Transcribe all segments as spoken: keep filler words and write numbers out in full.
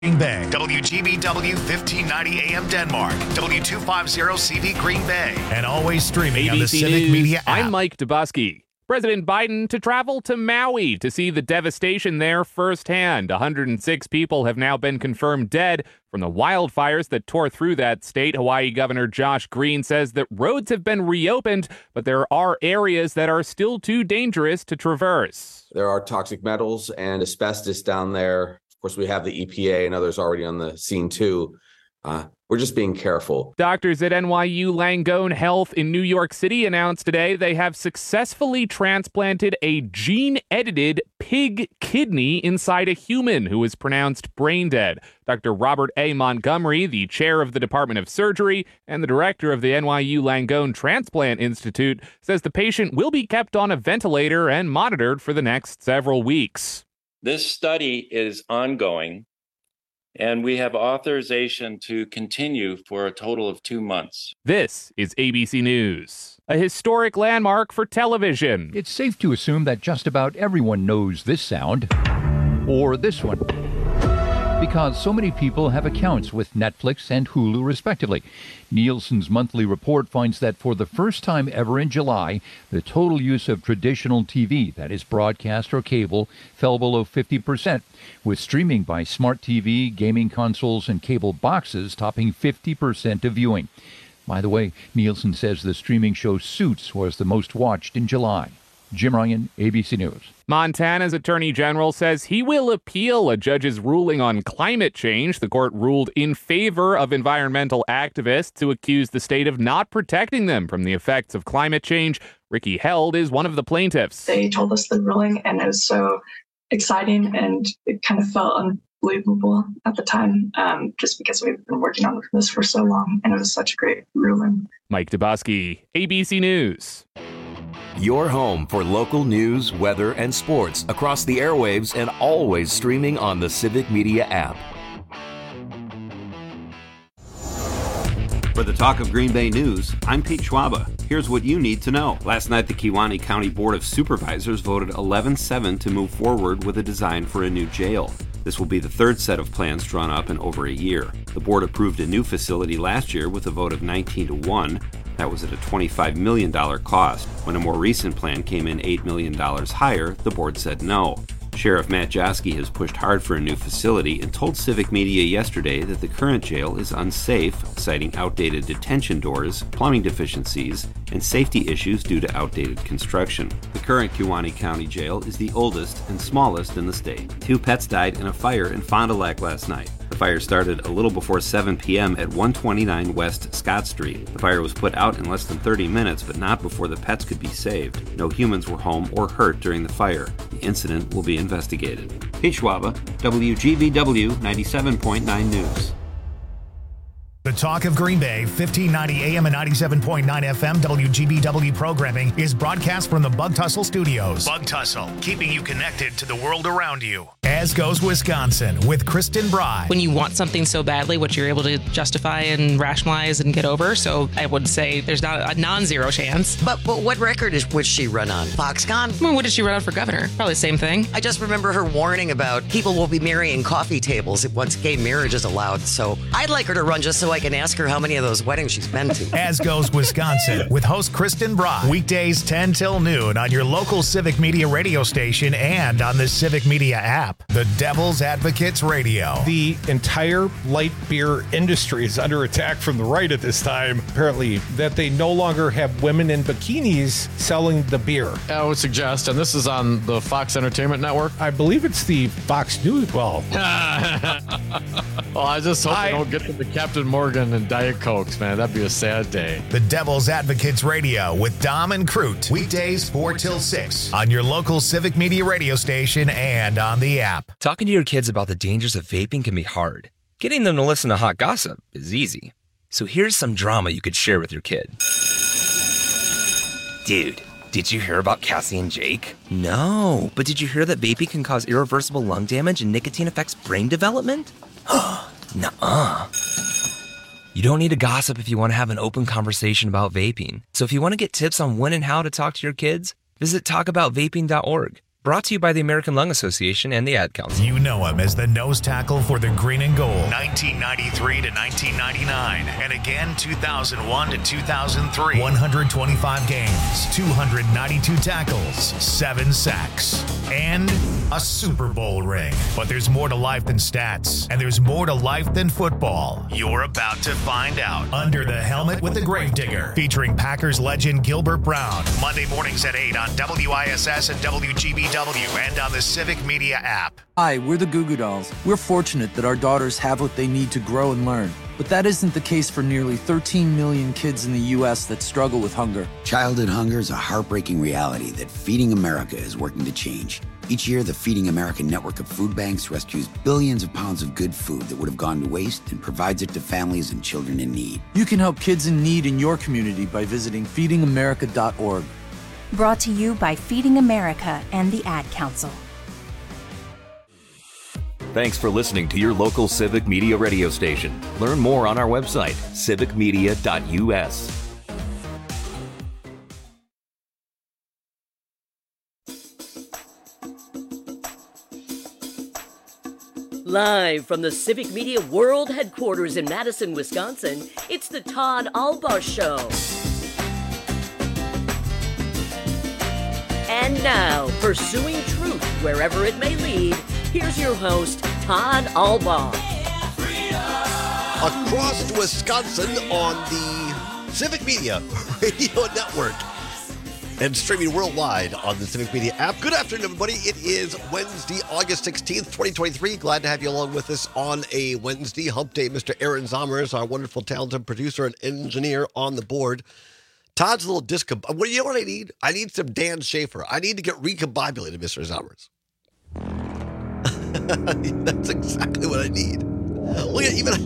Green Bay, W G B W fifteen ninety A M Denmark, W two fifty C V Green Bay, and always streaming on the Civic News. Media app. I'm Mike Dubusky. President Biden to travel to Maui to see the devastation there firsthand. one hundred six people have now been confirmed dead from the wildfires that tore through that state. Hawaii Governor Josh Green says that roads have been reopened, but there are areas that are still too dangerous to traverse. There are toxic metals and asbestos down there. Of course, we have the E P A and others already on the scene, too. Uh, we're just being careful. Doctors at N Y U Langone Health in New York City announced today they have successfully transplanted a gene-edited pig kidney inside a human who was pronounced brain dead. Doctor Robert A. Montgomery, the chair of the Department of Surgery and the director of the N Y U Langone Transplant Institute, says the patient will be kept on a ventilator and monitored for the next several weeks. This study is ongoing, and we have authorization to continue for a total of two months. This is A B C News, a historic landmark for television. It's safe to assume that just about everyone knows this sound, or this one, because so many people have accounts with Netflix and Hulu, respectively. Nielsen's monthly report finds that for the first time ever in July, the total use of traditional T V, that is broadcast or cable, fell below fifty percent, with streaming by smart T V, gaming consoles, and cable boxes topping fifty percent of viewing. By the way, Nielsen says the streaming show Suits was the most watched in July. Jim Ryan, A B C News. Montana's attorney general says he will appeal a judge's ruling on climate change. The court ruled in favor of environmental activists who accused the state of not protecting them from the effects of climate change. Ricky Held is one of the plaintiffs. They told us the ruling, and it was so exciting, and it kind of felt unbelievable at the time, um, just because we've been working on this for so long, and it was such a great ruling. Mike Dubusky, A B C News. Your home for local news, weather, and sports across the airwaves and always streaming on the Civic Media app. For the Talk of Green Bay News, I'm Pete Schwaba. Here's what you need to know. Last night, the Kewaunee County Board of Supervisors voted eleven seven to move forward with a design for a new jail. This will be the third set of plans drawn up in over a year. The board approved a new facility last year with a vote of nineteen to one. That was at a twenty-five million dollars cost. When a more recent plan came in eight million dollars higher, the board said no. Sheriff Matt Joske has pushed hard for a new facility and told Civic Media yesterday that the current jail is unsafe, citing outdated detention doors, plumbing deficiencies, and safety issues due to outdated construction. The current Kewaunee County Jail is the oldest and smallest in the state. Two pets died in a fire in Fond du Lac last night. The fire started a little before seven p.m. at one twenty-nine West Scott Street. The fire was put out in less than thirty minutes, but not before the pets could be saved. No humans were home or hurt during the fire. The incident will be investigated. Pete Schwaba, W G B W ninety-seven point nine News. The Talk of Green Bay, fifteen ninety A M and ninety-seven point nine F M W G B W programming is broadcast from the Bug Tussle Studios. Bug Tussle, keeping you connected to the world around you. As Goes Wisconsin with Kristen Bry. When you want something so badly, what you're able to justify and rationalize and get over. So I would say there's not a non-zero chance. But but what record is would she run on? Foxconn? I mean, what did she run on for governor? Probably the same thing. I just remember her warning about people will be marrying coffee tables once gay marriage is allowed. So I'd like her to run just so I can ask her how many of those weddings she's been to. As Goes Wisconsin with host Kristen Bry. Weekdays ten till noon on your local Civic Media radio station and on the Civic Media app. The Devil's Advocates Radio. The entire light beer industry is under attack from the right at this time. Apparently, that they no longer have women in bikinis selling the beer. I would suggest, and this is on the Fox Entertainment Network. I believe it's the Fox News. Well, well, I just hope I, they don't get to the Captain Morgan and Diet Cokes, man. That'd be a sad day. The Devil's Advocates Radio with Dom and Crute. Weekdays four till six on your local Civic Media radio station and on the app. Talking to your kids about the dangers of vaping can be hard. Getting them to listen to hot gossip is easy. So here's some drama you could share with your kid. Dude, did you hear about Cassie and Jake? No, but did you hear that vaping can cause irreversible lung damage and nicotine affects brain development? Nuh-uh. You don't need to gossip if you want to have an open conversation about vaping. So if you want to get tips on when and how to talk to your kids, visit talk about vaping dot org. Brought to you by the American Lung Association and the Ad Council. You know him as the nose tackle for the green and gold, nineteen ninety-three to nineteen ninety-nine, and again two thousand one to two thousand three. one hundred twenty-five games, two hundred ninety-two tackles, seven sacks, and a Super Bowl ring. But there's more to life than stats, and there's more to life than football. You're about to find out. Under the Helmet with the Gravedigger, featuring Packers legend Gilbert Brown. Monday mornings at eight on W I S S and W G B W and on the Civic Media app. Hi, we're the Goo Goo Dolls. We're fortunate that our daughters have what they need to grow and learn. But that isn't the case for nearly thirteen million kids in the U S that struggle with hunger. Childhood hunger is a heartbreaking reality that Feeding America is working to change. Each year, the Feeding America network of food banks rescues billions of pounds of good food that would have gone to waste and provides it to families and children in need. You can help kids in need in your community by visiting feeding america dot org. Brought to you by Feeding America and the Ad Council. Thanks for listening to your local Civic Media radio station. Learn more on our website, civic media dot U S. Live from the Civic Media World Headquarters in Madison, Wisconsin, it's the Todd Albaugh Show. And now, pursuing truth wherever it may lead, here's your host, Todd Albaugh. Across Wisconsin on the Civic Media Radio Network and streaming worldwide on the Civic Media app. Good afternoon, everybody. It is Wednesday, August sixteenth, twenty twenty-three. Glad to have you along with us on a Wednesday hump day. Mister Aaron Zommers, our wonderful, talented producer and engineer on the board. Todd's a little disco. What you know what I need? I need some Dan Schaefer. I need to get recombobulated, Mister Zommers. That's exactly what I need. Look at even.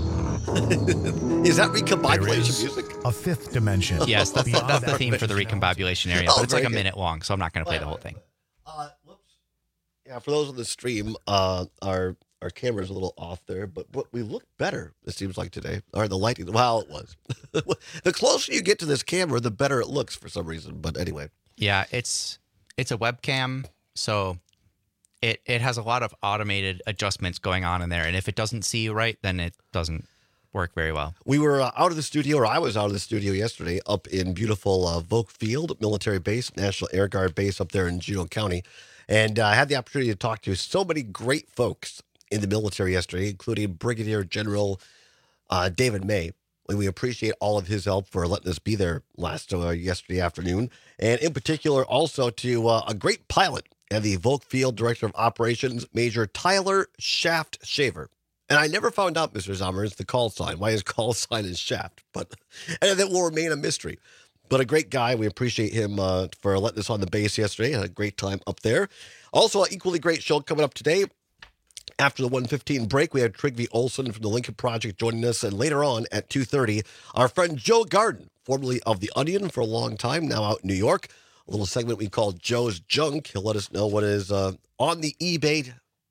Is that recombobulation music? A fifth dimension. Yes, that's, the, that's the that theme for the recombobulation area. Oh, but it's like a very good. minute long, so I'm not going to play the whole thing. Uh, whoops. Yeah, for those on the stream, uh, our our camera's a little off there, but, but we look better, it seems like today. Or the lighting, well, it was. The closer you get to this camera, the better it looks for some reason. But anyway. Yeah, it's it's a webcam, so it, it has a lot of automated adjustments going on in there. And if it doesn't see you right, then it doesn't work very well. We were uh, out of the studio, or I was out of the studio yesterday up in beautiful uh, Volk Field military base, National Air Guard base up there in Juneau County. And uh, I had the opportunity to talk to so many great folks in the military yesterday, including Brigadier General uh, David May. And we appreciate all of his help for letting us be there last uh, yesterday afternoon. And in particular, also to uh, a great pilot and the Volk Field Director of Operations, Major Tyler Shaft Shaver. And I never found out, Mister Zommers, the call sign, why his call sign is Shaft. But and that will remain a mystery. But a great guy. We appreciate him uh, for letting us on the base yesterday. Had a great time up there. Also, an equally great show coming up today. After the one fifteen break, we had Trygve Olsen from the Lincoln Project joining us. And later on at two thirty, our friend Joe Garden, formerly of The Onion for a long time, now out in New York. A little segment we call Joe's Junk. He'll let us know what is uh, on the eBay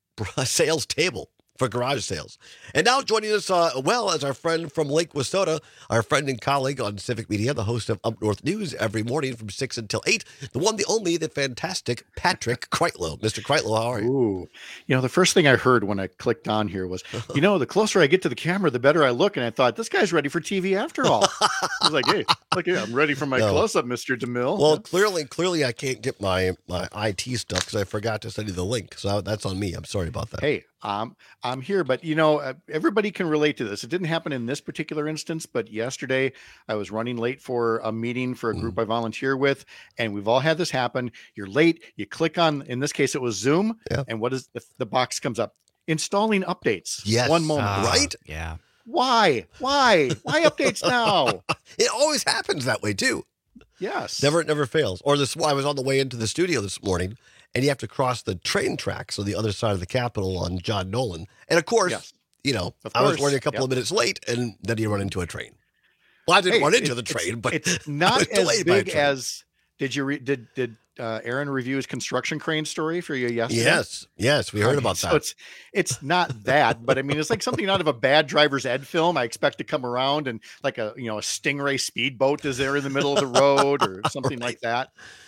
sales table for garage sales. And now joining us, uh, well, as our friend from Lake Wissota, our friend and colleague on Civic Media, the host of Up North News every morning from six until eight, the one, the only, the fantastic Patrick Kreitlow. Mister Kreitlow, how are you? Ooh. You know, the first thing I heard when I clicked on here was, you know, the closer I get to the camera, the better I look. And I thought, this guy's ready for T V after all. I was like, hey, look, yeah, I'm ready for my No. close-up, Mister DeMille. Well, clearly, clearly I can't get my, my I T stuff because I forgot to send you the link. So that's on me. I'm sorry about that. Hey, um, I'm here, but you know, uh, everybody can relate to this. It didn't happen in this particular instance, but yesterday I was running late for a meeting for a group I volunteer with, and we've all had this happen. You're late, you click on, in this case, it was Zoom, Yeah. and what is the, the box comes up? Installing updates. Yes. One moment. Ah, right? Yeah. Why? Why? Why updates now? It always happens that way, too. Yes. Never, it never fails. Or this, I was on the way into the studio this morning, and you have to cross the train tracks on the other side of the Capitol on John Nolan. And of course, Yes. you know, Of I was course. running a couple Yep. of minutes late, and then you run into a train. Well, I didn't Hey, run into it- the train, it's, but it's I not was as delayed by a big train. as. Did you re, did did uh, Aaron review his construction crane story for you yesterday? Yes, yes, we heard Okay, about so that. it's it's not that, but I mean, it's like something out of a bad driver's ed film. I expect to come around and like a you know a Stingray speedboat is there in the middle of the road or something like that.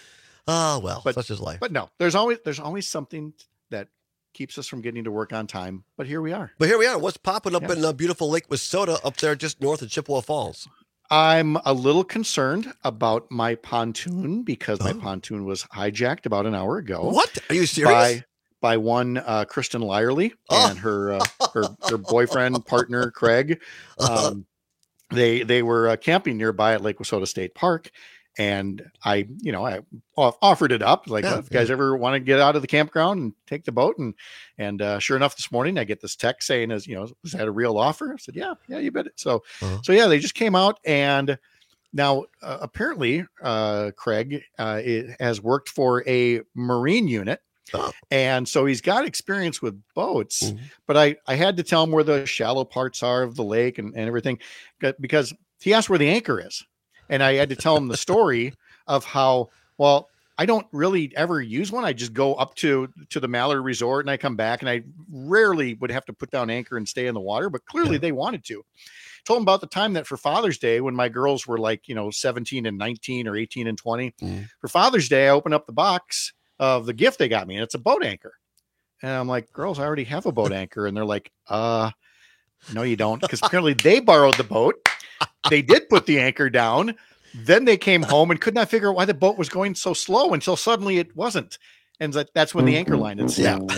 Oh, well, but, such is life. But no, there's always there's always something that keeps us from getting to work on time. But here we are. But here we are. What's popping up Yes. in uh, beautiful Lake Wissota up there just north of Chippewa Falls? I'm a little concerned about my pontoon because my pontoon was hijacked about an hour ago. What? Are you serious? By, by one uh, Kristen Lyerly Oh. and her uh, her her boyfriend partner Craig. Um, they they were uh, camping nearby at Lake Wissota State Park, and I you know I off- offered it up like, Yeah, if you guys ever want to get out of the campground and take the boat, and and uh, sure enough, this morning I get this text saying, "Is you know was that a real offer?" I said, "Yeah, yeah, you bet it." So Uh-huh. so yeah, they just came out, and now uh, apparently uh, Craig uh, it has worked for a Marine unit. Oh. And so he's got experience with boats, Mhm. but I, I had to tell him where the shallow parts are of the lake and, and everything, c- because he asked where the anchor is. And I had to tell him the story of how, well, I don't really ever use one. I just go up to, to the Mallory Resort and I come back, and I rarely would have to put down anchor and stay in the water, but clearly Yeah. they wanted to. Told him about the time that for Father's Day, when my girls were like, you know, seventeen and nineteen or eighteen and twenty, Mhm. for Father's Day, I opened up the box of the gift they got me, and it's a boat anchor. And I'm like, girls, I already have a boat anchor. And they're like, uh, no, you don't. Because apparently they borrowed the boat. They did put the anchor down. Then they came home and could not figure out why the boat was going so slow until suddenly it wasn't. And that- that's when the anchor line had snapped.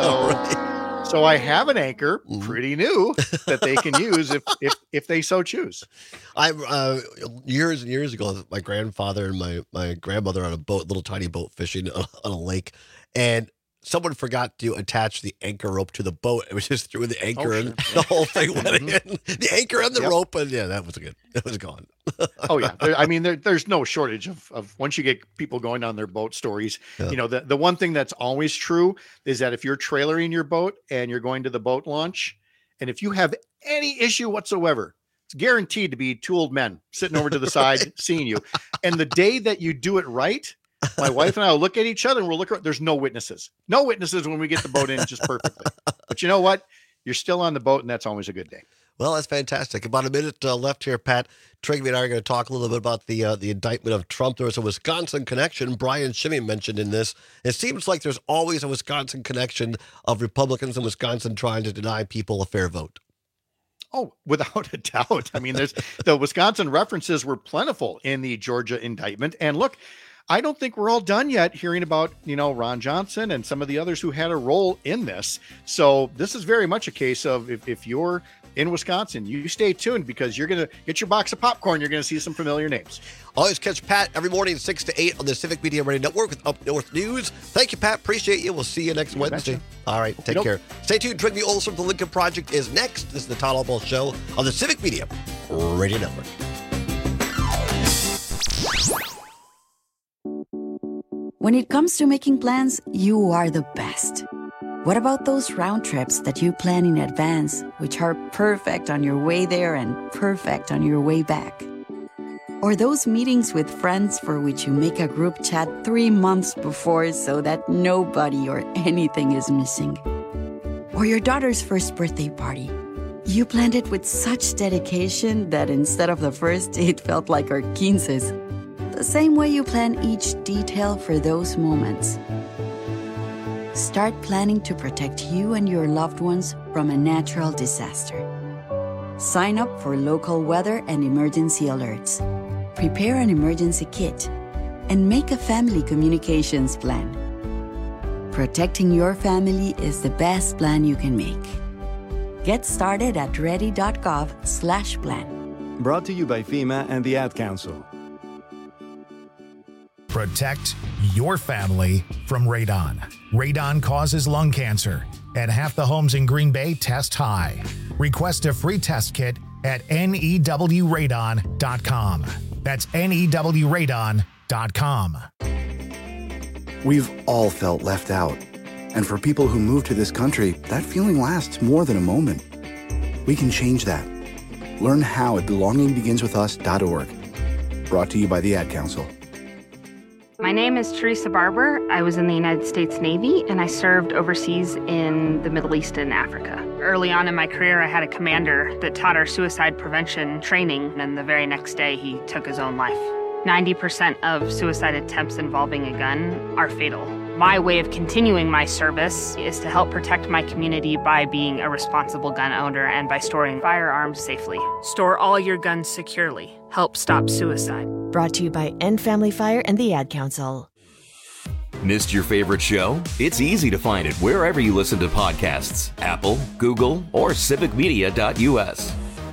So, so I have an anchor, pretty new, that they can use if if if they so choose. I uh, years and years ago, my grandfather and my my grandmother on a boat, little tiny boat fishing on, on a lake, and someone forgot to attach the anchor rope to the boat. It was just threw the anchor Oh, and sure. the whole thing went in. The anchor and the Yep. rope, and yeah, that was good. It was gone. Oh yeah, there, I mean, there, there's no shortage of of once you get people going on their boat stories. Yeah. You know, the the one thing that's always true is that if you're trailering your boat and you're going to the boat launch, and if you have any issue whatsoever, it's guaranteed to be two old men sitting over to the side seeing you. And the day that you do it right, my wife and I will look at each other and we'll look around. There's no witnesses, no witnesses when we get the boat in just perfectly. But you know what? You're still on the boat, and that's always a good day. Well, that's fantastic. About a minute uh, left here, Pat. Trigby and I are going to talk a little bit about the uh, the indictment of Trump. There was a Wisconsin connection. Brian Shimmy mentioned in this. It seems like there's always a Wisconsin connection of Republicans in Wisconsin trying to deny people a fair vote. Oh, without a doubt. I mean, there's the Wisconsin references were plentiful in the Georgia indictment. And look, I don't think we're all done yet hearing about, you know, Ron Johnson and some of the others who had a role in this. So this is very much a case of if, if you're in Wisconsin, you stay tuned, because you're going to get your box of popcorn. You're going to see some familiar names. Always catch Pat every morning six to eight on the Civic Media Radio Network with Up North News. Thank you, Pat. Appreciate you. We'll see you next You Wednesday. betcha. All right. Take Nope. care. Stay tuned. Trigby Olson from the Lincoln Project is next. This is the Todd Albaugh Show on the Civic Media Radio Network. When it comes to making plans, you are the best. What about those round trips that you plan in advance, which are perfect on your way there and perfect on your way back? Or those meetings with friends for which you make a group chat three months before so that nobody or anything is missing? Or your daughter's first birthday party. You planned it with such dedication that instead of the first, it felt like our quinces. The same way you plan each detail for those moments. Start planning to protect you and your loved ones from a natural disaster. Sign up for local weather and emergency alerts. Prepare an emergency kit. And make a family communications plan. Protecting your family is the best plan you can make. Get started at ready.gov slash plan. Brought to you by FEMA and the Ad Council. Protect your family from radon. Radon causes lung cancer, and half the homes in Green Bay test high. Request a free test kit at N E W radon dot com. That's N E W radon dot com. We've all felt left out. And for people who move to this country, that feeling lasts more than a moment. We can change that. Learn how at belonging begins with us dot org. Brought to you by the Ad Council. My name is Teresa Barber. I was in the United States Navy, and I served overseas in the Middle East and Africa. Early on in my career, I had a commander that taught our suicide prevention training, and the very next day, he took his own life. ninety percent of suicide attempts involving a gun are fatal. My way of continuing my service is to help protect my community by being a responsible gun owner and by storing firearms safely. Store all your guns securely. Help stop suicide. Brought to you by End Family Fire and the Ad Council. Missed your favorite show? It's easy to find it wherever you listen to podcasts. Apple, Google, or civic media dot U S.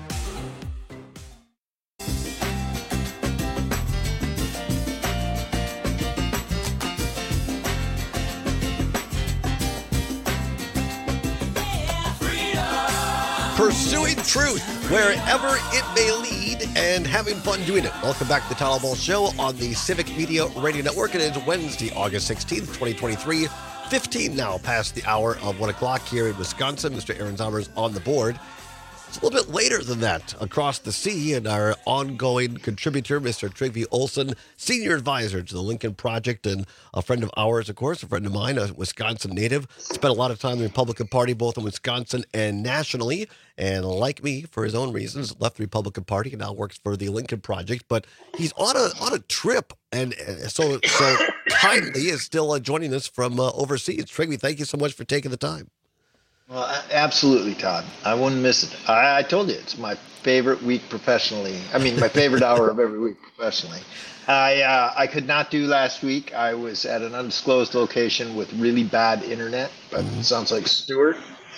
Pursuing truth wherever it may lead and having fun doing it. Welcome back to the Todd Ball Show on the Civic Media Radio Network. It is Wednesday, August sixteenth, twenty twenty-three. fifteen now past the hour of one o'clock here in Wisconsin. Mister Aaron Zommer's on the board. It's a little bit later than that across the sea, and our ongoing contributor, Mister Trygve Olsen, senior advisor to the Lincoln Project, and a friend of ours, of course, a friend of mine, a Wisconsin native. Spent a lot of time in the Republican Party, both in Wisconsin and nationally, and like me, for his own reasons, left the Republican Party and now works for the Lincoln Project. But he's on a on a trip, and uh, so so kindly is still uh, joining us from uh, overseas. Trygve, thank you so much for taking the time. Well, absolutely, Todd. I wouldn't miss it. I, I told you, it's my favorite week professionally. I mean, my favorite hour of every week professionally. I uh, I could not do last week. I was at an undisclosed location with really bad internet, but mm-hmm. It sounds like Stuart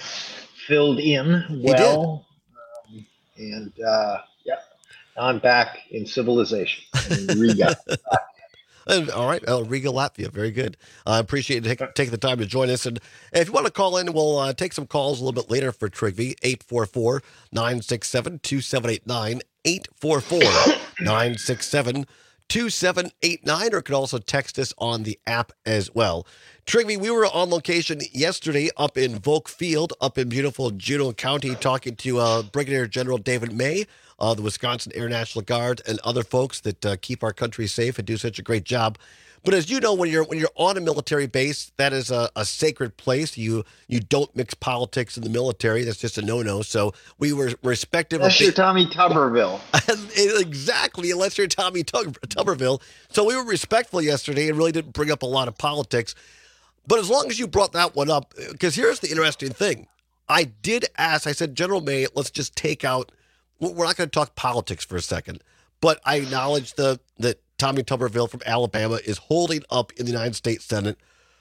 filled in well. Um, and uh, yeah, I'm back in civilization in Riga. And, all right, uh, Riga, Latvia. Very good. I uh, appreciate you take, taking the time to join us. And if you want to call in, we'll uh, take some calls a little bit later for Trygve. eight four four, nine six seven, two seven eight nine. eight four four, nine six seven, two seven eight nine. Or you can also text us on the app as well. Trygve, we were on location yesterday up in Volk Field, up in beautiful Juneau County, talking to uh, Brigadier General David May, Uh, the Wisconsin Air National Guard, and other folks that uh, keep our country safe and do such a great job. But as you know, when you're when you're on a military base, that is a, a sacred place. You you don't mix politics in the military. That's just a no-no. So we were respective. Unless you're Tommy Tuberville. Exactly, unless you're Tommy Tub- Tuberville. So we were respectful yesterday and really didn't bring up a lot of politics. But as long as you brought that one up, because here's the interesting thing. I did ask, I said, General May, let's just take out, we're not going to talk politics for a second, but I acknowledge the that Tommy Tuberville from Alabama is holding up in the United States Senate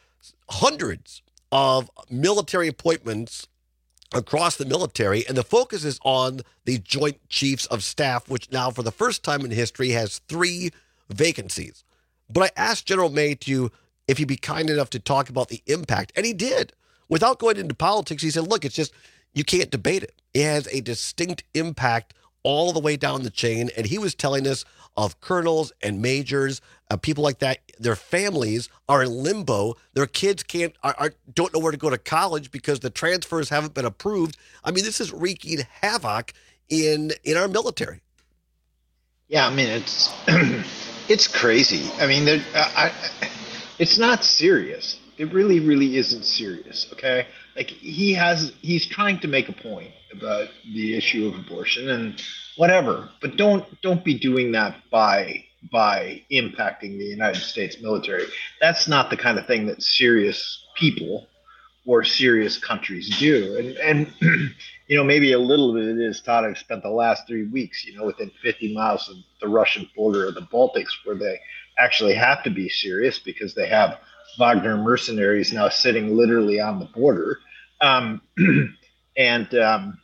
hundreds of military appointments across the military, and the focus is on the Joint Chiefs of Staff, which now for the first time in history has three vacancies. But I asked General May to, if he'd be kind enough to talk about the impact, and he did. Without going into politics, he said, look, it's just, you can't debate it. It has a distinct impact all the way down the chain. And he was telling us of colonels and majors, uh, people like that. Their families are in limbo. Their kids can't, are, are, don't know where to go to college because the transfers haven't been approved. I mean, this is wreaking havoc in in our military. Yeah, I mean, it's it's crazy. I mean, I, it's not serious. It really, really isn't serious, okay? Like, he has, he's trying to make a point about the issue of abortion and whatever, but don't don't be doing that by by impacting the United States military. That's not the kind of thing that serious people or serious countries do. And, and you know, maybe a little bit of it is, Todd, I've spent the last three weeks, you know, within fifty miles of the Russian border of the Baltics, where they actually have to be serious because they have Wagner mercenaries now sitting literally on the border. Um, and, um,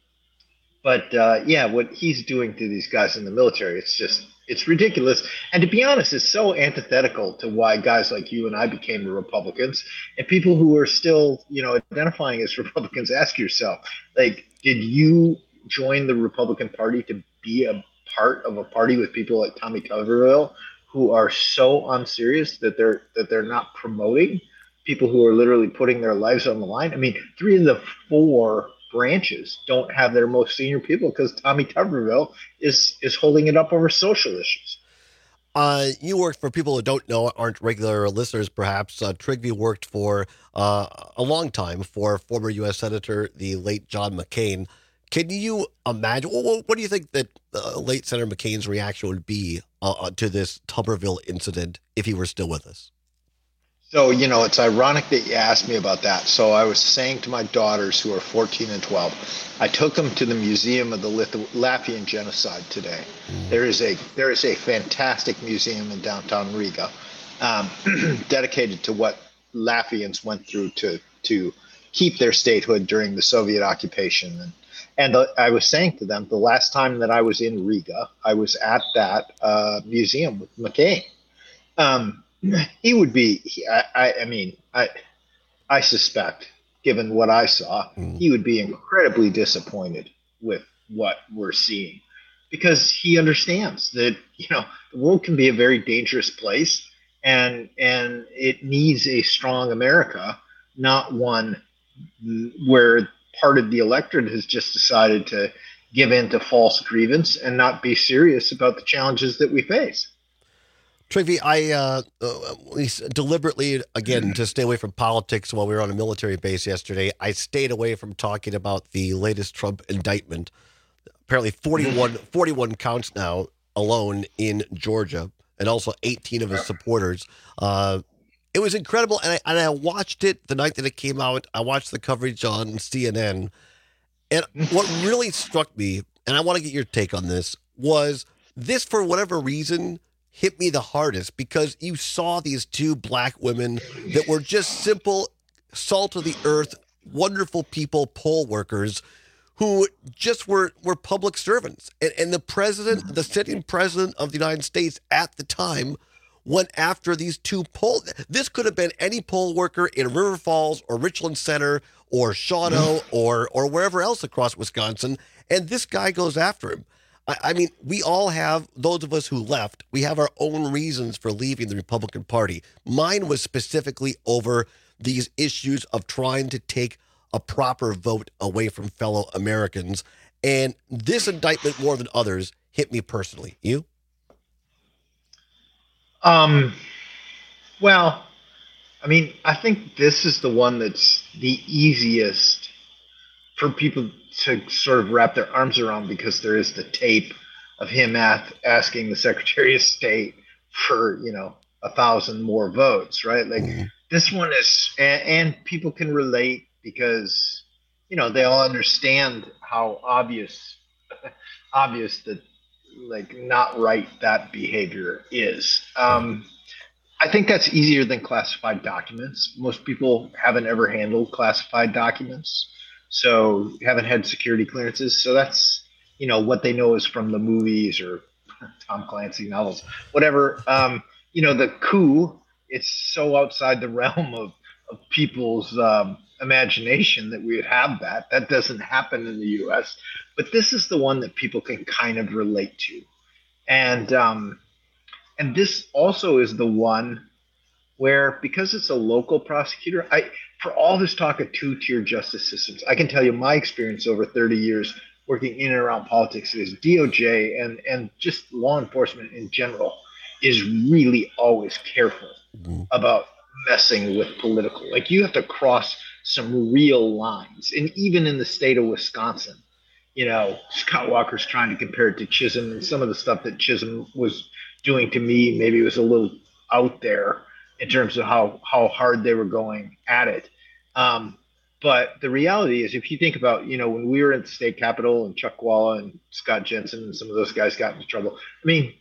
but, uh, yeah, what he's doing to these guys in the military, it's just, it's ridiculous. And to be honest, it's so antithetical to why guys like you and I became Republicans, and people who are still, you know, identifying as Republicans. Ask yourself, like, did you join the Republican Party to be a part of a party with people like Tommy Tuberville, who are so unserious that they're that they're not promoting people who are literally putting their lives on the line? I mean, three of the four branches don't have their most senior people because Tommy Tuberville is is holding it up over social issues. Uh, you worked, for people who don't know, aren't regular listeners perhaps, uh, Trygve worked for uh, a long time for former U S Senator, the late John McCain. Can you imagine? What, what do you think that uh, late Senator McCain's reaction would be uh, to this Tuberville incident if he were still with us? So, you know, it's ironic that you asked me about that. So I was saying to my daughters who are fourteen and twelve, I took them to the Museum of the Lith- Latvian Genocide today. Mm. There is a there is a fantastic museum in downtown Riga um, dedicated to what Latvians went through to to keep their statehood during the Soviet occupation. And, and the, I was saying to them, the last time that I was in Riga, I was at that uh, museum with McCain. Um, He would be. He, I, I. I mean, I. I suspect, given what I saw, mm. he would be incredibly disappointed with what we're seeing, because he understands that you know the world can be a very dangerous place, and and it needs a strong America, not one where part of the electorate has just decided to give in to false grievance and not be serious about the challenges that we face. Trygve, I uh, uh, deliberately, again, to stay away from politics while we were on a military base yesterday, I stayed away from talking about the latest Trump indictment. Apparently forty-one, forty-one counts now alone in Georgia, and also eighteen of his supporters. Uh, it was incredible, and I, and I watched it the night that it came out. I watched the coverage on C N N, and what really struck me, and I want to get your take on this, was this, for whatever reason, hit me the hardest, because you saw these two black women that were just simple, salt of the earth, wonderful people, poll workers, who just were, were public servants. And, and the president, the sitting president of the United States at the time, went after these two poll. This could have been any poll worker in River Falls or Richland Center or Shawano or, or wherever else across Wisconsin. And this guy goes after him. I mean, we all have, those of us who left, we have our own reasons for leaving the Republican Party. Mine was specifically over these issues of trying to take a proper vote away from fellow Americans. And this indictment, more than others, hit me personally. You? Um. Well, I mean, I think this is the one that's the easiest for people to sort of wrap their arms around, because there is the tape of him at, asking the Secretary of State for, you know, a thousand more votes, right? Like mm-hmm. this one is, and, and people can relate because, you know, they all understand how obvious, obvious that, like, not right that behavior is. Um, I think that's easier than classified documents. Most people haven't ever handled classified documents. So haven't had security clearances. So that's, you know, what they know is from the movies or Tom Clancy novels, whatever. Um, you know, the coup, it's so outside the realm of, of people's um, imagination that we would have that. That doesn't happen in the U S. But this is the one that people can kind of relate to. And, um, and this also is the one where, because it's a local prosecutor, I for all this talk of two-tier justice systems, I can tell you my experience over thirty years working in and around politics is D O J and, and just law enforcement in general is really always careful mm-hmm. about messing with political. Like, you have to cross some real lines. And even in the state of Wisconsin, you know, Scott Walker's trying to compare it to Chisholm, and some of the stuff that Chisholm was doing to me maybe was a little out there in terms of how, how hard they were going at it. Um, but the reality is, if you think about, you know, when we were at the state capitol and Chuck Walla and Scott Jensen and some of those guys got into trouble, I mean,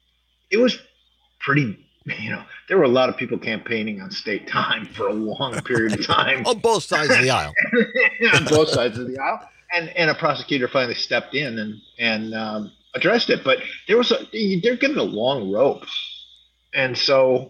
it was pretty, you know, there were a lot of people campaigning on state time for a long period of time. On both sides of the aisle. On both sides of the aisle. And and a prosecutor finally stepped in and, and um, addressed it. But there was a, they're given a long rope. And so,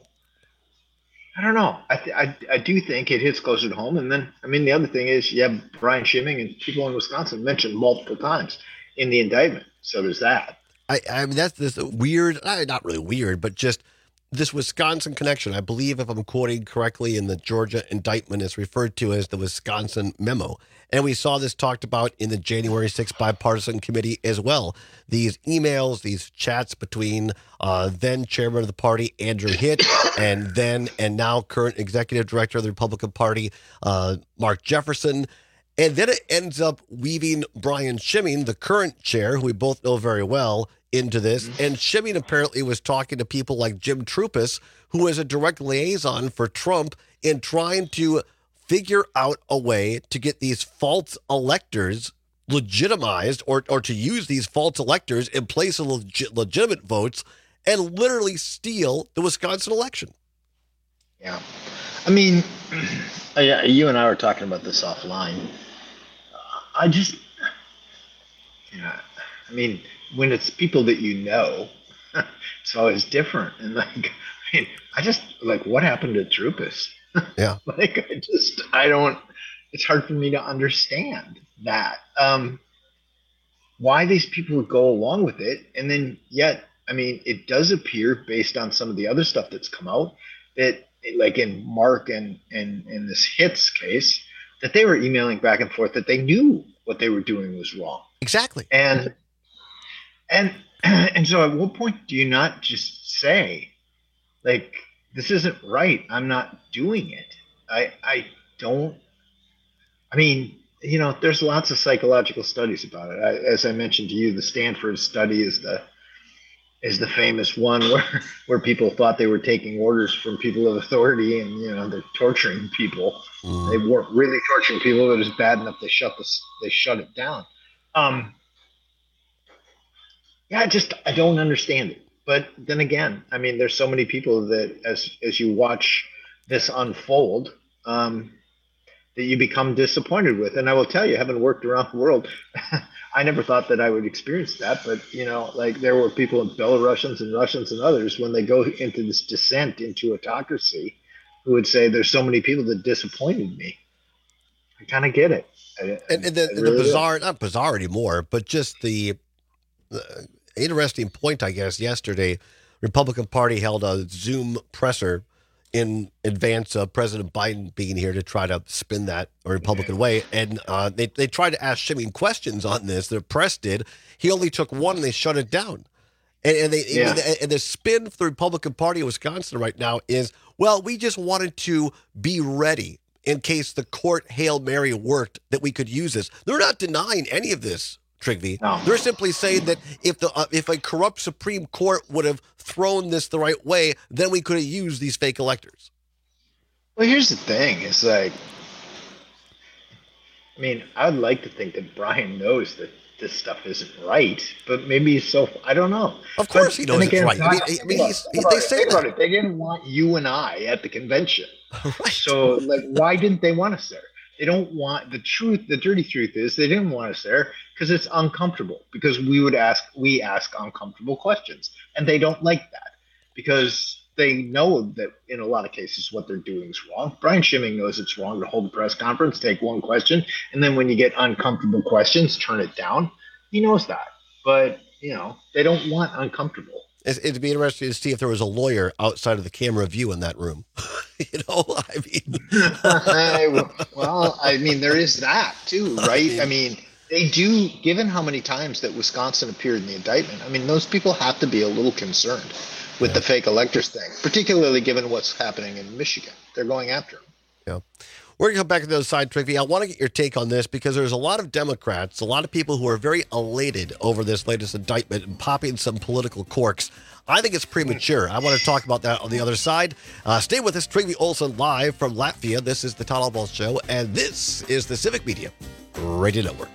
I don't know. I, th- I I do think it hits closer to home. And then, I mean, the other thing is you have Brian Schimming and people in Wisconsin mentioned multiple times in the indictment. So there's that. I, I mean, that's this weird, not really weird, but just this Wisconsin connection. I believe, if I'm quoting correctly, in the Georgia indictment is referred to as the Wisconsin memo. And we saw this talked about in the January sixth bipartisan committee as well. These emails, these chats between uh, then chairman of the party, Andrew Hitt, and then and now current executive director of the Republican Party, uh, Mark Jefferson. And then it ends up weaving Brian Schimming, the current chair, who we both know very well, into this. Mm-hmm. And Schimming apparently was talking to people like Jim Trupis, who is a direct liaison for Trump, in trying to figure out a way to get these false electors legitimized, or, or to use these false electors in place of leg- legitimate votes and literally steal the Wisconsin election. Yeah. I mean, yeah, you and I were talking about this offline. Uh, I just, yeah, I mean, when it's people that you know, it's always different. And like, I mean, I just, like, what happened to Trupis? Yeah. Like, I just, I don't, it's hard for me to understand that. Um, why these people would go along with it. And then yet, I mean, it does appear, based on some of the other stuff that's come out, that, like in Mark and and in this Hitz case, that they were emailing back and forth, that they knew what they were doing was wrong. Exactly. And and and so at what point do you not just say, like, this isn't right, I'm not doing it? I I don't I mean, you know, there's lots of psychological studies about it. I, as I mentioned to you, the Stanford study is the is the famous one where, where people thought they were taking orders from people of authority, and, you know, they're torturing people. Mm. They weren't really torturing people, but it was bad enough they shut this, they shut it down. Um, yeah, I just, I don't understand it. But then again, I mean, there's so many people that as, as you watch this unfold, um, that you become disappointed with. And I will tell you, having worked around the world, I never thought that I would experience that. But, you know, like, there were people, Belarusians and Russians and others, when they go into this descent into autocracy, who would say, there's so many people that disappointed me. I kind of get it. I, and, and the, I really the bizarre, do. not bizarre anymore, but just the uh, interesting point, I guess, yesterday, Republican Party held a Zoom presser in advance of President Biden being here to try to spin that a Republican way. And uh, they, they tried to ask Schimming questions on this. The press did. He only took one, and they shut it down. And, and, they, Yeah. and the spin for the Republican Party of Wisconsin right now is, well, we just wanted to be ready in case the court Hail Mary worked, that we could use this. They're not denying any of this, Trigby. No. They're simply saying that if the uh, if a corrupt Supreme Court would have thrown this the right way, then we could have used these fake electors. Well, here's the thing. It's like, I mean, I'd like to think that Brian knows that this stuff isn't right, but maybe he's so, I don't know. Of course But he knows then it's again, right. I mean, I mean, he's, think about they it, say think about that. it. They didn't want you and I at the convention. Right. So, like, why didn't they want us there? They don't want, the truth, the dirty truth is they didn't want us there because it's uncomfortable, because we would ask, we ask uncomfortable questions, and they don't like that because they know that in a lot of cases what they're doing is wrong. Brian Schimming knows it's wrong to hold a press conference, take one question, and then when you get uncomfortable questions, turn it down. He knows that, but, you know, they don't want uncomfortable. It'd be interesting to see if there was a lawyer outside of the camera view in that room. You know, I mean, well, I mean, there is that too, right? I mean, they do, given how many times that Wisconsin appeared in the indictment, I mean, those people have to be a little concerned with yeah. the fake electors thing, particularly given what's happening in Michigan. They're going after them. Yeah. We're going to come back to the other side, Trigby. I want to get your take on this because there's a lot of Democrats, a lot of people who are very elated over this latest indictment and popping some political corks. I think it's premature. I want to talk about that on the other side. Uh, stay with us, Trygve Olsen, live from Latvia. This is the Todd Albaugh Show, and this is the Civic Media Radio Network.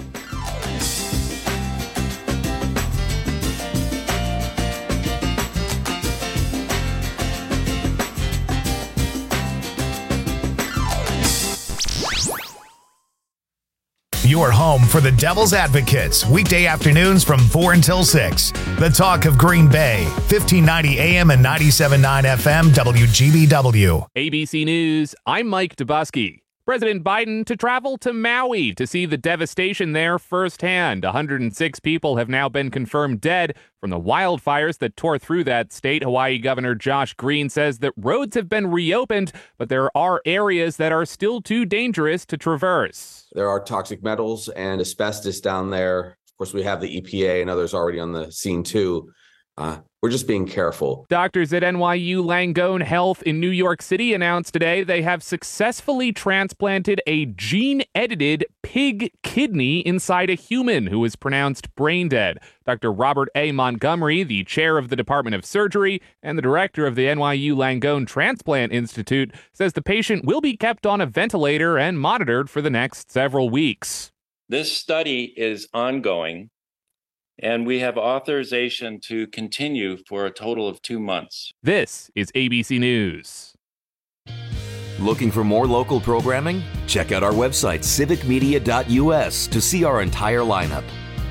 Your home for the Devil's Advocates, weekday afternoons from four until six. The talk of Green Bay, fifteen ninety A M and ninety-seven point nine F M, W G B W. A B C News, I'm Mike Dubusky. President Biden to travel to Maui to see the devastation there firsthand. one hundred six people have now been confirmed dead from the wildfires that tore through that state. Hawaii Governor Josh Green says that roads have been reopened, but there are areas that are still too dangerous to traverse. There are toxic metals and asbestos down there. Of course, we have the E P A and others already on the scene too. Uh, we're just being careful. Doctors at N Y U Langone Health in New York City announced today they have successfully transplanted a gene-edited pig kidney inside a human who was pronounced brain dead. Doctor Robert A. Montgomery, the chair of the Department of Surgery and the director of the N Y U Langone Transplant Institute, says the patient will be kept on a ventilator and monitored for the next several weeks. This study is ongoing, and we have authorization to continue for a total of two months. This is A B C News. Looking for more local programming? Check out our website, civic media dot U S, to see our entire lineup.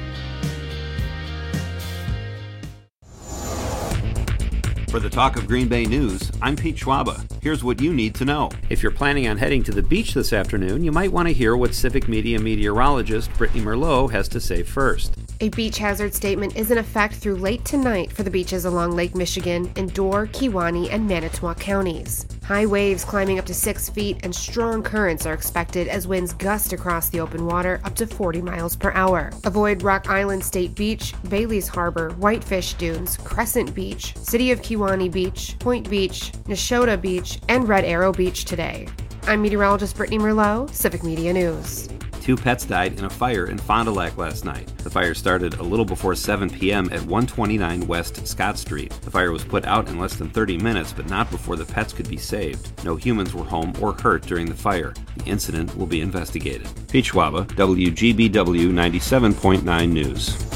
For the Talk of Green Bay News, I'm Pete Schwaba. Here's what you need to know. If you're planning on heading to the beach this afternoon, you might want to hear what Civic Media meteorologist Brittany Merlot has to say first. A beach hazard statement is in effect through late tonight for the beaches along Lake Michigan in Door, Kewaunee, and Manitowoc counties. High waves climbing up to six feet and strong currents are expected as winds gust across the open water up to forty miles per hour. Avoid Rock Island State Beach, Bailey's Harbor, Whitefish Dunes, Crescent Beach, City of Kewaunee Beach, Point Beach, Neshota Beach, and Red Arrow Beach today. I'm meteorologist Brittany Merlot, Civic Media News. Two pets died in a fire in Fond du Lac last night. The fire started a little before seven p.m. at one twenty-nine West Scott Street. The fire was put out in less than thirty minutes, but not before the pets could be saved. No humans were home or hurt during the fire. The incident will be investigated. Pete Schwaba, W G B W ninety-seven point nine News.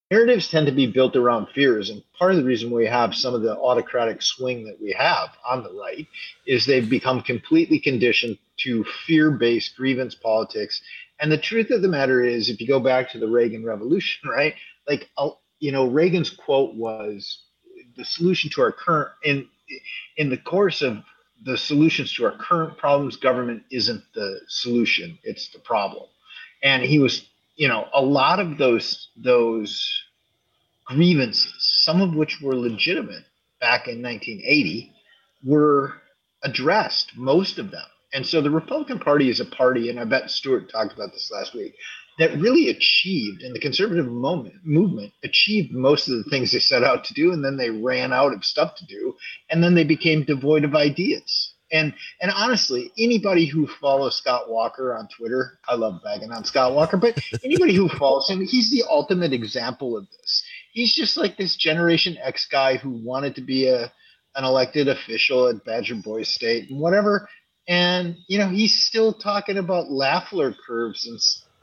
narratives tend to be built around fears. And part of the reason we have some of the autocratic swing that we have on the right is they've become completely conditioned to fear-based grievance politics. And the truth of the matter is, if you go back to the Reagan Revolution, right, like, you know, Reagan's quote was, the solution to our current, in, in the course of the solutions to our current problems, government isn't the solution, it's the problem. And he was, you know, a lot of those those grievances, some of which were legitimate back in nineteen eighty, were addressed, most of them. And so the Republican Party is a party, and I bet Stuart talked about this last week, that really achieved, and the conservative moment, movement achieved most of the things they set out to do, and then they ran out of stuff to do, and then they became devoid of ideas. And and honestly, anybody who follows Scott Walker on Twitter, I love bagging on Scott Walker, but anybody who follows him, he's the ultimate example of this. He's just like this Generation X guy who wanted to be a an elected official at Badger Boys State and whatever. And, you know, he's still talking about Lafleur curves, and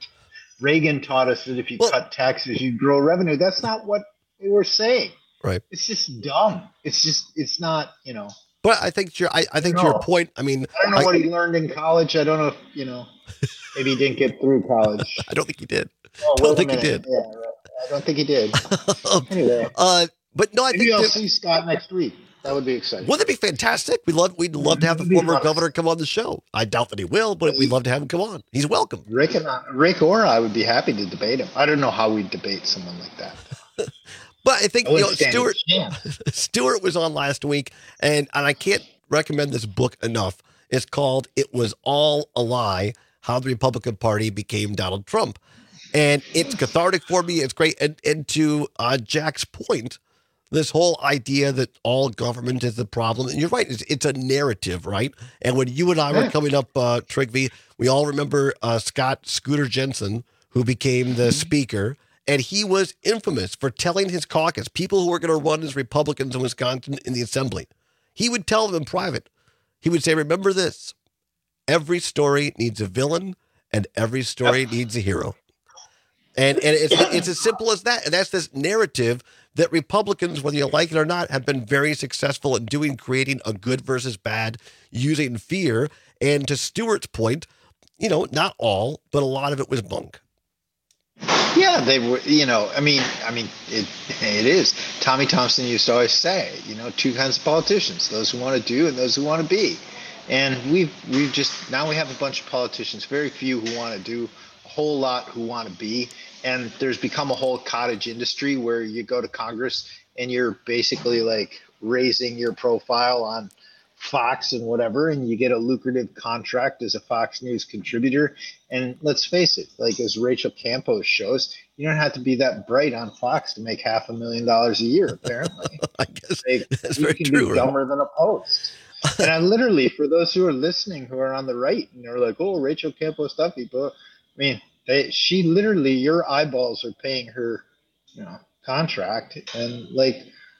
Reagan taught us that if you well, cut taxes, you grow revenue. That's not what they were saying. Right. It's just dumb. It's just, it's not, you know. But I think your, I, I think I to your point, I mean, I don't know I, what he learned in college. I don't know if, you know, maybe he didn't get through college. I don't think he did. Oh, I don't think he did. Yeah, I don't think he did. Anyway. Uh, but no, I maybe think I'll that, see Scott next week. That would be exciting. Wouldn't it be fantastic? We'd love, we'd love to have the former governor come on the show. I doubt that he will, but we'd love to have him come on. He's welcome. Rick and I, Rick or I would be happy to debate him. I don't know how we'd debate someone like that. But I think, I you know, Stuart, Stuart was on last week, and, and I can't recommend this book enough. It's called It Was All a Lie, How the Republican Party Became Donald Trump. And it's cathartic for me. It's great. And, and to uh, Jack's point, this whole idea that all government is the problem. And you're right. It's, it's a narrative, right? And when you and I were coming up, uh, Trygve, we all remember uh, Scott Scooter Jensen, who became the speaker. And he was infamous for telling his caucus, people who were going to run as Republicans in Wisconsin in the assembly, he would tell them in private. He would say, remember this, every story needs a villain and every story yep. needs a hero. And and it's, it's as simple as that. And that's this narrative that Republicans, whether you like it or not, have been very successful in doing, creating a good versus bad, using fear. And to Stuart's point, you know, not all, but a lot of it was bunk. Yeah, they were, you know, I mean, I mean, it it is. Tommy Thompson used to always say, you know, two kinds of politicians, those who want to do and those who want to be. And we've, we've just, now we have a bunch of politicians, very few who want to do, a whole lot who want to be. And there's become a whole cottage industry where you go to Congress and you're basically like raising your profile on Fox and whatever, and you get a lucrative contract as a Fox News contributor. And let's face it, like as Rachel Campos shows, you don't have to be that bright on Fox to make half a million dollars a year, apparently. I guess like, that's you very can true. be dumber right? than a post. And I literally, for those who are listening who are on the right and they're like, oh, Rachel Campos stuff people, I mean, they, she literally, your eyeballs are paying her, you know, contract. And like,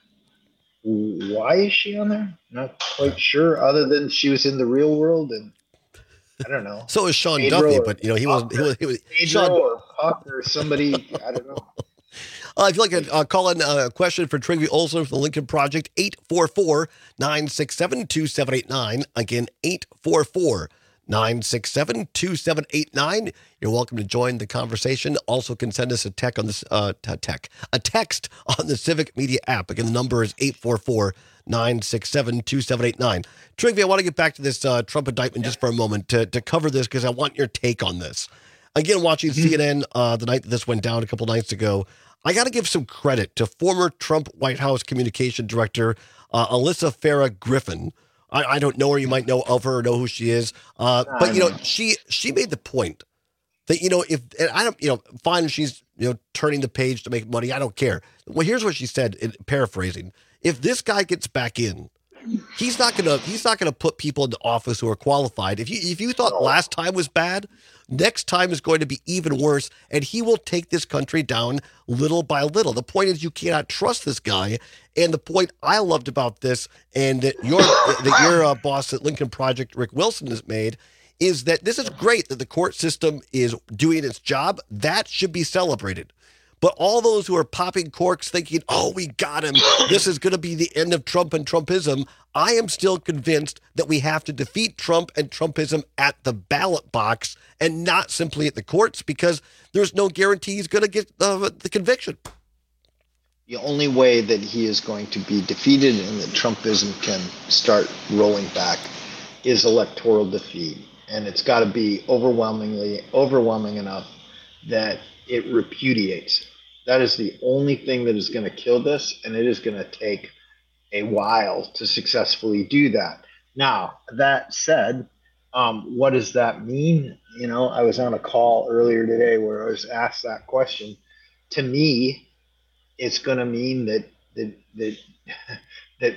why is she on there? Not quite sure, other than she was in the Real World, and I don't know. So is Sean Pedro Duffy, but you know he was he was, he was Pedro Sean or Puck or somebody. I don't know. Uh, if you'd like to uh, call in a question for Trygve Olsen from the Lincoln Project, eight four four, nine six seven, two seven eight nine. Again, eight four four, nine six seven, two seven eight nine. You're welcome to join the conversation. Also can send us a tech on this uh tech a text on the Civic Media app. Again, the number is eight four four, nine six seven, two seven eight nine. Trygve, I want to get back to this uh, Trump indictment just for a moment to, to cover this because I want your take on this. Again, watching mm-hmm. C N N uh, the night that this went down a couple nights ago, I got to give some credit to former Trump White House communication director uh, Alyssa Farah Griffin. I, I don't know her. You might know of her or know who she is. Uh, but, you know, she she made the point that, you know, if and I don't, you know, fine, she's, you know, turning the page to make money. I don't care. Well, here's what she said, in paraphrasing. If this guy gets back in, he's not going to he's not going to put people into office who are qualified. If you if you thought last time was bad, next time is going to be even worse, and he will take this country down little by little. The point is you cannot trust this guy. And the point I loved about this, and that your that your uh, boss at Lincoln Project, Rick Wilson, has made, is that this is great that the court system is doing its job. That should be celebrated. But all those who are popping corks thinking, oh, we got him, this is going to be the end of Trump and Trumpism, I am still convinced that we have to defeat Trump and Trumpism at the ballot box and not simply at the courts, because there's no guarantee he's going to get uh, the conviction. The only way that he is going to be defeated and that Trumpism can start rolling back is electoral defeat. And it's got to be overwhelmingly, overwhelming enough that it repudiates. That is the only thing that is going to kill this, and it is going to take a while to successfully do that. Now, that said, um, what does that mean? You know, I was on a call earlier today where I was asked that question. To me, it's going to mean that that that that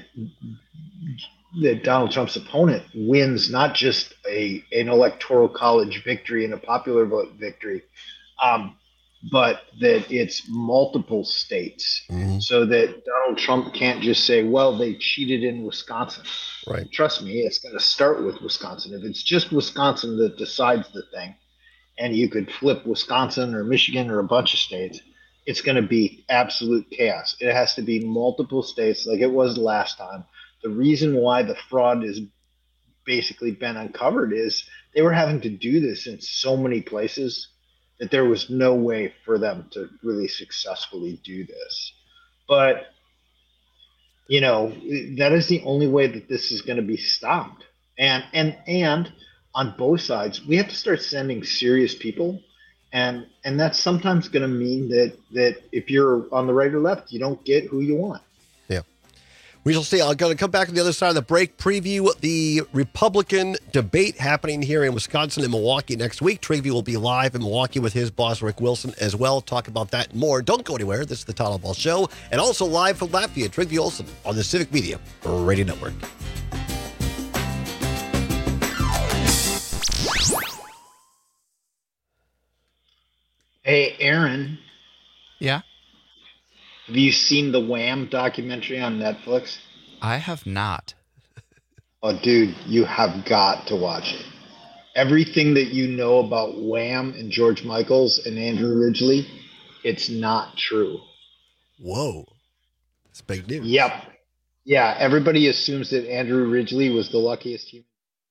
that Donald Trump's opponent wins not just a an electoral college victory and a popular vote victory, um, but that it's multiple states, mm-hmm. so that Donald Trump can't just say, well, they cheated in Wisconsin. Right. Trust me, it's going to start with Wisconsin. If it's just Wisconsin that decides the thing, and you could flip Wisconsin or Michigan or a bunch of states, it's going to be absolute chaos. It has to be multiple states like it was last time. The reason why the fraud has basically been uncovered is they were having to do this in so many places that there was no way for them to really successfully do this. But, you know, that is the only way that this is going to be stopped. And and and on both sides, we have to start sending serious people. And and that's sometimes going to mean that that if you're on the right or left, you don't get who you want. Yeah. We shall see. I'm going to come back on the other side of the break, preview the Republican debate happening here in Wisconsin and Milwaukee next week. Trigvy will be live in Milwaukee with his boss, Rick Wilson, as well. Talk about that and more. Don't go anywhere. This is the Todd Ball Show. And also live from Latvia, Trigvy Olson on the Civic Media Radio Network. Hey, Aaron. Yeah? Have you seen the Wham documentary on Netflix? I have not. Oh, dude, you have got to watch it. Everything that you know about Wham and George Michaels and Andrew Ridgeley, it's not true. Whoa. That's big news. Yep. Yeah, everybody assumes that Andrew Ridgeley was the luckiest human.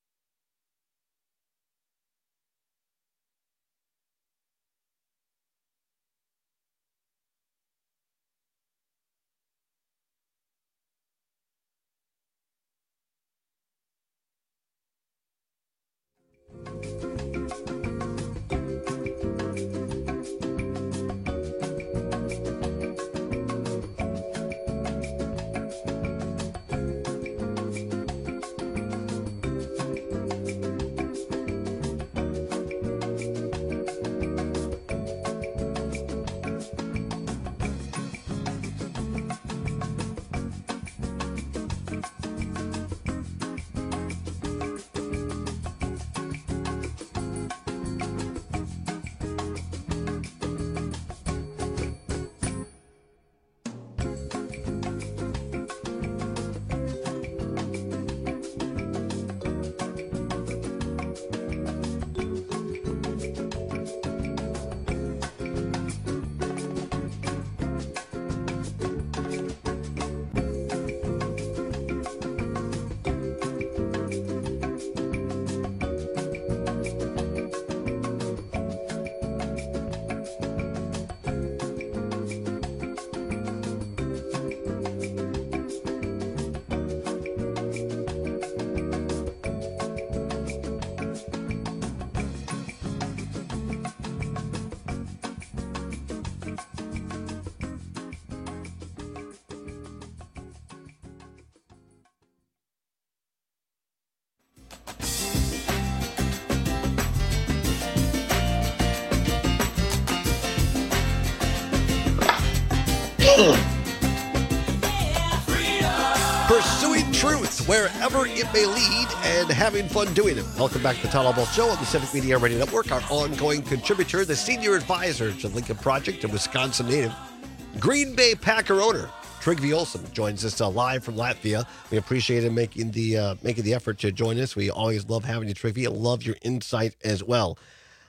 Pursuing truth wherever it may lead and having fun doing it. Welcome back to the Todd Ball Show on the Civic Media Radio Network. Our ongoing contributor, the senior advisor to the Lincoln Project, a Wisconsin native, Green Bay Packer owner, Trigvy Olson, joins us uh, live from Latvia. We appreciate him making the uh, making the effort to join us. We always love having you, Trigvy. Love your insight as well.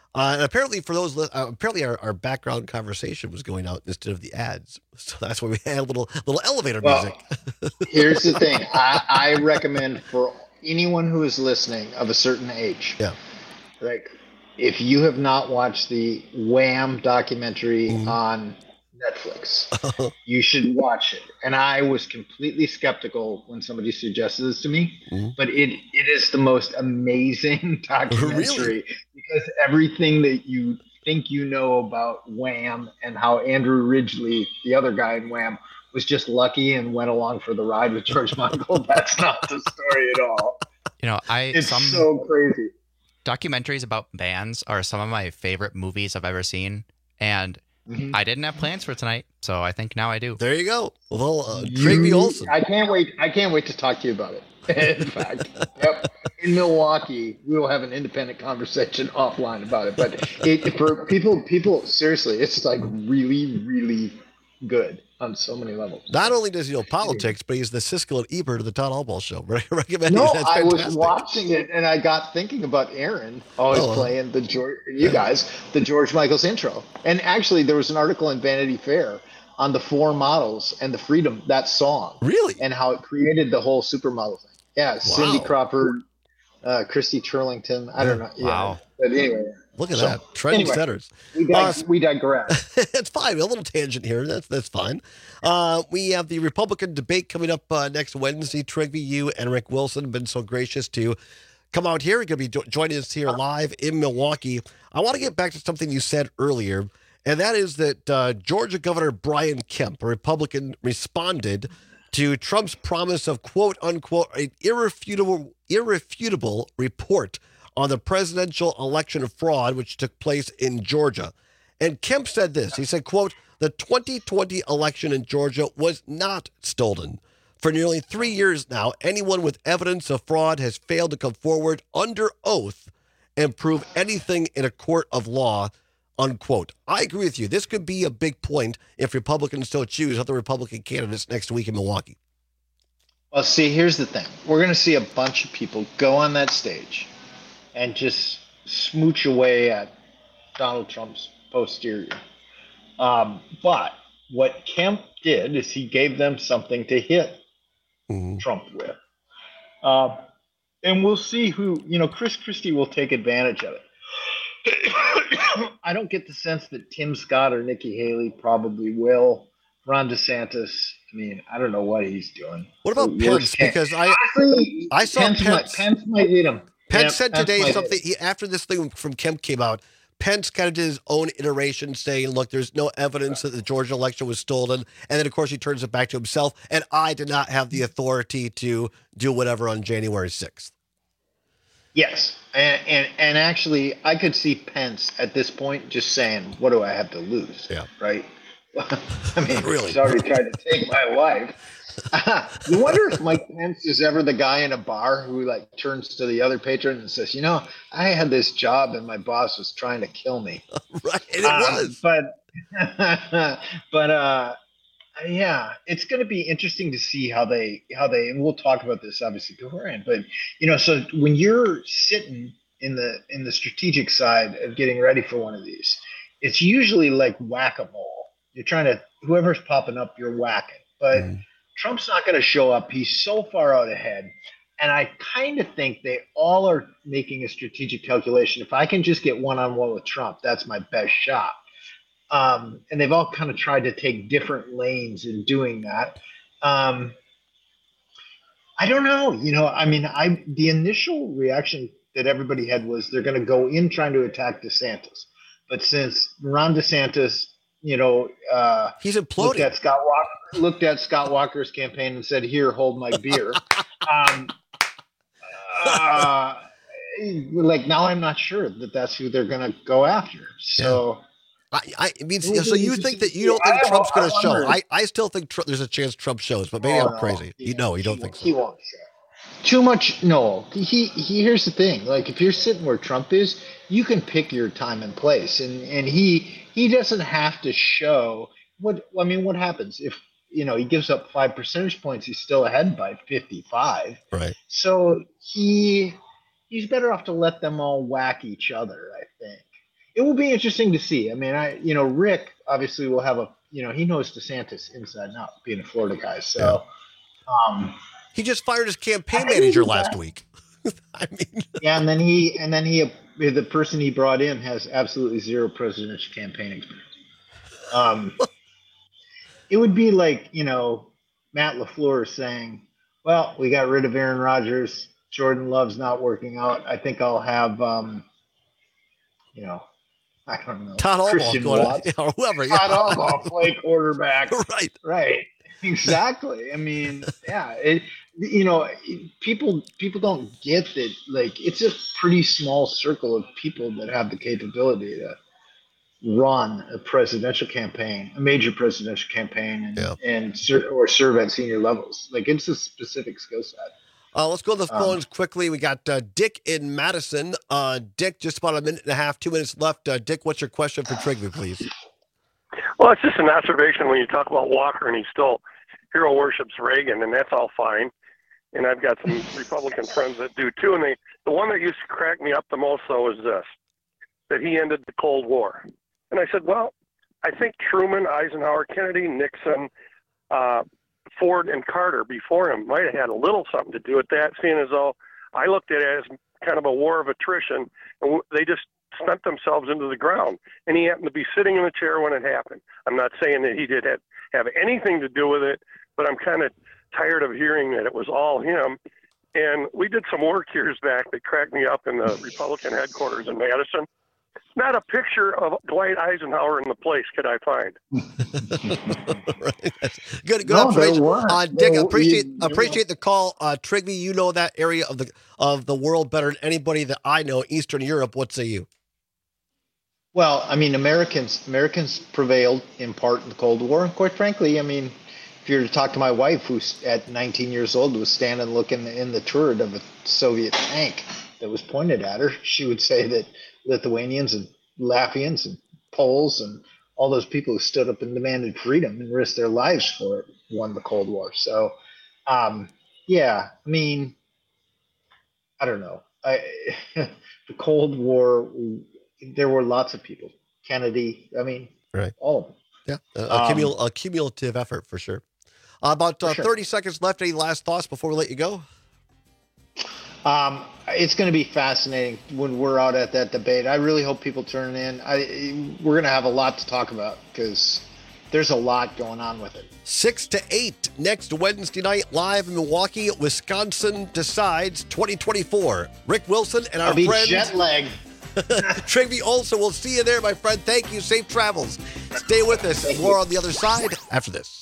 Uh, and apparently, for those, uh, apparently our, our background conversation was going out instead of the ads, so that's why we had a little little elevator Well, music. Here's the thing: I, I recommend for anyone who is listening of a certain age, yeah, like if you have not watched the Wham documentary mm-hmm. on Netflix, you should watch it. And I was completely skeptical when somebody suggested this to me, mm-hmm. but it it is the most amazing documentary really? Because everything that you think you know about Wham and how Andrew Ridgeley, the other guy in Wham, was just lucky and went along for the ride with George Michael. That's not the story at all. You know, I it's some so crazy. Documentaries about bands are some of my favorite movies I've ever seen, and mm-hmm. I didn't have plans for tonight, so I think now I do. There you go. Well, uh, Drake Olsen. I can't wait. I can't wait to talk to you about it. In fact, yep. In Milwaukee, we will have an independent conversation offline about it. But it, for people, people seriously, it's like really, really good on so many levels. Not only does he know politics, but he's the Siskel and Ebert of the Todd Alball Show. I recommend. No, That's I fantastic. was watching it and I got thinking about Aaron always oh, playing the George, you guys, the George Michael's intro. And actually, there was an article in Vanity Fair on the four models and the freedom, that song. Really? And how it created the whole supermodel thing. Yeah, wow. Cindy Crawford, uh, Christy Turlington. I don't know. Yeah. Wow. But anyway. Look at so, that. Trendsetters. Anyway, we, dig- uh, we digress. It's fine. A little tangent here. That's that's fine. Uh, we have the Republican debate coming up uh, next Wednesday. Trigby, you and Rick Wilson have been so gracious to come out here. You're going to be jo- joining us here live in Milwaukee. I want to get back to something you said earlier, and that is that uh, Georgia Governor Brian Kemp, a Republican, responded to Trump's promise of quote unquote an irrefutable irrefutable report on the presidential election fraud which took place in Georgia. And Kemp said this. He said, quote, the twenty twenty election in Georgia was not stolen. For nearly three years now, anyone with evidence of fraud has failed to come forward under oath and prove anything in a court of law, unquote. I agree with you. This could be a big point if Republicans so choose other Republican candidates next week in Milwaukee. Well, see, here's the thing. We're going to see a bunch of people go on that stage and just smooch away at Donald Trump's posterior. Um, but what Kemp did is he gave them something to hit mm-hmm. Trump with. Uh, and we'll see who, you know, Chris Christie will take advantage of it. I don't get the sense that Tim Scott or Nikki Haley probably will. Ron DeSantis, I mean, I don't know what he's doing. What about Pence? Because I Honestly, I saw Pence. Pence, Might, Pence might hit him. Pence yeah, said Pence today something, he, after this thing from Kemp came out, Pence kind of did his own iteration saying, look, there's no evidence that the Georgia election was stolen. And then, of course, he turns it back to himself. And I did not have the authority to do whatever on January sixth. Yes. And, and and actually, I could see Pence at this point just saying, what do I have to lose? Yeah. Right? I mean, really? He's already tried to take my life. You wonder if Mike Pence is ever the guy in a bar who like turns to the other patron and says, you know, I had this job and my boss was trying to kill me. Right. And it um, was. But, but, uh, yeah, it's going to be interesting to see how they, how they, and we'll talk about this obviously beforehand, but you know, so when you're sitting in the, in the strategic side of getting ready for one of these, it's usually like whack-a-mole. You're trying to, whoever's popping up, you're whacking, but mm. Trump's not going to show up. He's so far out ahead. And I kind of think they all are making a strategic calculation. If I can just get one-on-one with Trump, that's my best shot. Um, and they've all kind of tried to take different lanes in doing that. Um, I don't know. You know, I mean, I the initial reaction that everybody had was they're going to go in trying to attack DeSantis. But since Ron DeSantis, you know, uh, he's imploding. Looked at Scott Walker, looked at Scott Walker's campaign and said, "Here, hold my beer." um, uh, like now, I'm not sure that that's who they're going to go after. So. Yeah. I, I mean, so you think that you don't think Trump's going to show? I, I still think Trump, there's a chance Trump shows, but maybe oh, I'm crazy. No, you know, you don't think so. He won't show. Too much. No, he, he. Here's the thing. Like, if you're sitting where Trump is, you can pick your time and place, and and he he doesn't have to show what. I mean, what happens if you know he gives up five percentage points? He's still ahead by fifty-five. Right. So he he's better off to let them all whack each other, I think. it will be interesting to see. I mean, I you know Rick obviously will have a you know he knows DeSantis inside and out, being a Florida guy. So um, he just fired his campaign manager last week. I mean, yeah, and then he and then he the person he brought in has absolutely zero presidential campaign experience. Um, it would be like you know Matt LaFleur saying, "Well, we got rid of Aaron Rodgers. Jordan Love's not working out. I think I'll have um, you know." I don't know. Todd Christian Albaugh, Watts. or whoever. Yeah. Todd Albaugh play quarterback. Right. Right. Exactly. I mean, yeah. It, you know, people people don't get that. Like, it's a pretty small circle of people that have the capability to run a presidential campaign, a major presidential campaign, and, yeah. and ser- or serve at senior levels. Like, it's a specific skill set. Uh, let's go to the Um, phones quickly. We got uh, Dick in Madison. Uh, Dick, just about a minute and a half, two minutes left. Uh, Dick, what's your question for Trigby, please? Well, it's just an observation when you talk about Walker and he still hero worships Reagan, and that's all fine. And I've got some Republican friends that do too. And they, the one that used to crack me up the most, though, is this, that he ended the Cold War. And I said, well, I think Truman, Eisenhower, Kennedy, Nixon, uh, Ford and Carter before him might have had a little something to do with that, seeing as though I looked at it as kind of a war of attrition, and they just spent themselves into the ground. And he happened to be sitting in the chair when it happened. I'm not saying that he did have, have anything to do with it, but I'm kind of tired of hearing that it was all him. And we did some work years back that cracked me up in the Republican headquarters in Madison. Not a picture of Dwight Eisenhower in the place could I find. Right. Good, good No, observation. there weren't. Uh, Dick, No, appreciate you- appreciate the call. Uh, Trigby, you know that area of the of the world better than anybody that I know. Eastern Europe. What say you? Well, I mean, Americans Americans prevailed in part in the Cold War, and quite frankly, I mean, if you were to talk to my wife, who's at nineteen years old, was standing looking in the turret of a Soviet tank that was pointed at her, she would say that Lithuanians and Latvians and Poles and all those people who stood up and demanded freedom and risked their lives for it won the Cold War. So, um, yeah, I mean, I don't know. I, the Cold War, there were lots of people. Kennedy, I mean, right, all of them. Yeah, a, a, Um, cumul- a cumulative effort for sure. Uh, about uh, For sure. thirty seconds left. Any last thoughts before we let you go? Um, it's going to be fascinating when we're out at that debate. I really hope people turn in. I, we're going to have a lot to talk about because there's a lot going on with it. Six to eight next Wednesday night, live in Milwaukee, Wisconsin decides twenty twenty-four. Rick Wilson and our I'll be friend jet lagged. Trigby Olson. We'll see you there, my friend. Thank you. Safe travels. Stay with us. More on the other side after this.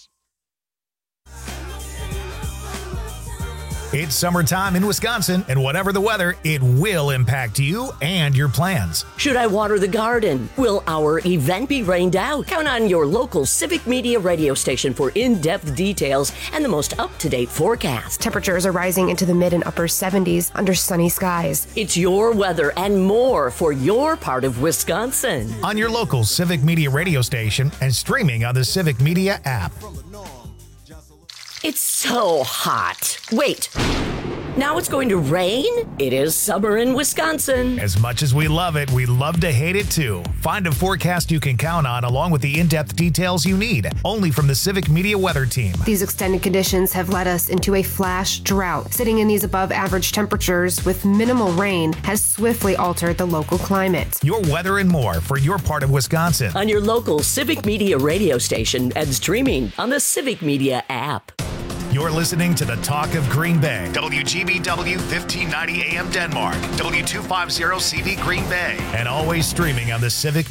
It's summertime in Wisconsin, and whatever the weather, it will impact you and your plans. Should I water the garden? Will our event be rained out? Count on your local Civic Media radio station for in-depth details and the most up-to-date forecast. Temperatures are rising into the mid and upper seventies under sunny skies. It's your weather and more for your part of Wisconsin. On your local Civic Media radio station and streaming on the Civic Media app. It's so hot. Wait. Now it's going to rain? It is summer in Wisconsin. As much as we love it, we love to hate it too. Find a forecast you can count on along with the in-depth details you need, only from the Civic Media Weather Team. These extended conditions have led us into a flash drought. Sitting in these above average temperatures with minimal rain has swiftly altered the local climate. Your weather and more for your part of Wisconsin. On your local Civic Media radio station and streaming on the Civic Media app. You're listening to the Talk of Green Bay. W G B W fifteen ninety A M Denmark. W two fifty C V Green Bay. And always streaming on the Civic